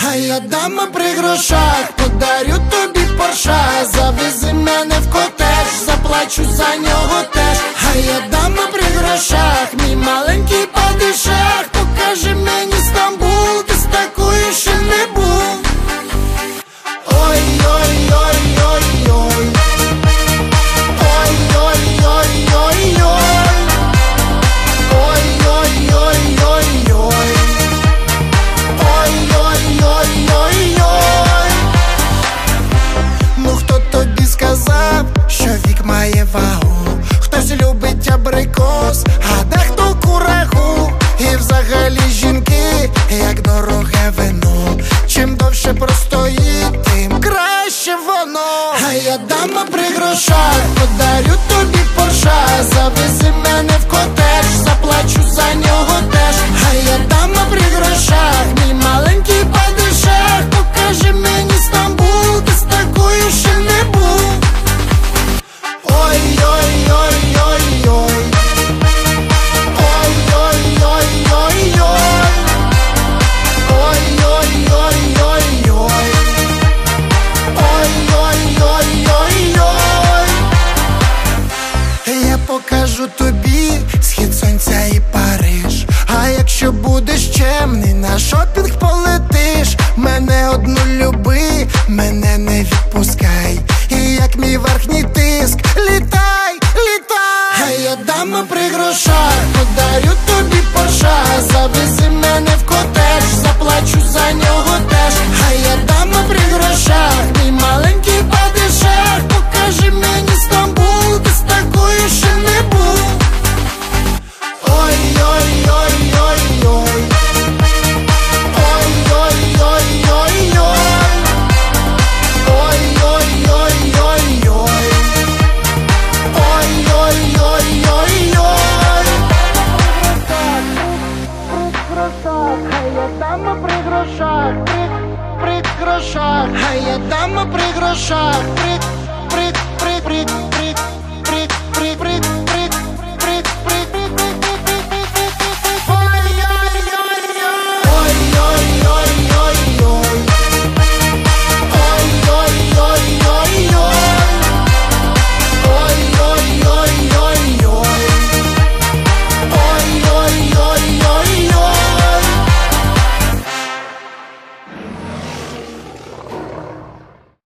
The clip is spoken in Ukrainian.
А я дама при грошах, подарю тобі Порша. Завези мене в котедж, заплачу за нього теж. А я дама при грошах, мій маленький падишах. Покажи мені Стамбул, ти з такою ще не був. Ой-ой-ой-ой-ой, ой-ой-ой-ой-ой, ой-ой-ой-ой-ой, ой-ой-ой-ой-ой. Ну хто тобі сказав, що вік має вагу? Хтось любить абрикос, а дехто курагу. І взагалі жінки, як дороге вино, чим довше простоїть, тим краще воно. А я дама при грошах, подарю тобі Порша. Завези мене в котедж, заплачу за нього теж. А я дама при грошах, мій маленький падишах. Покажи мені Стамбул, ти з такою ще не був. Ой-ой-ой-ой-ой, ой-ой-ой-ой-ой, ой-ой-ой-ой-ой, ой-ой-ой-ой-ой. Я покажу тобі схід сонця і Париж. А якщо будеш чемний, на шопінг полетиш. Мене одну люби, мене не відпускай. І як мій верхній тиск, літай, літай. А я дама при грошах, подарю тобі Порша. Завези мене в котедж, заплачу за нього теж. А я дама при грошах, мій маленький падишах. Покажи мені Стамбул, ти з такою ще не був. Ой-ой-ой-ой-ой, ой-ой-ой-ой-ой, ой-ой-ой-ой-ой, ой-ой-ой-ой-ой. А я дама при грошах, при грошах. А я дама при грошах, при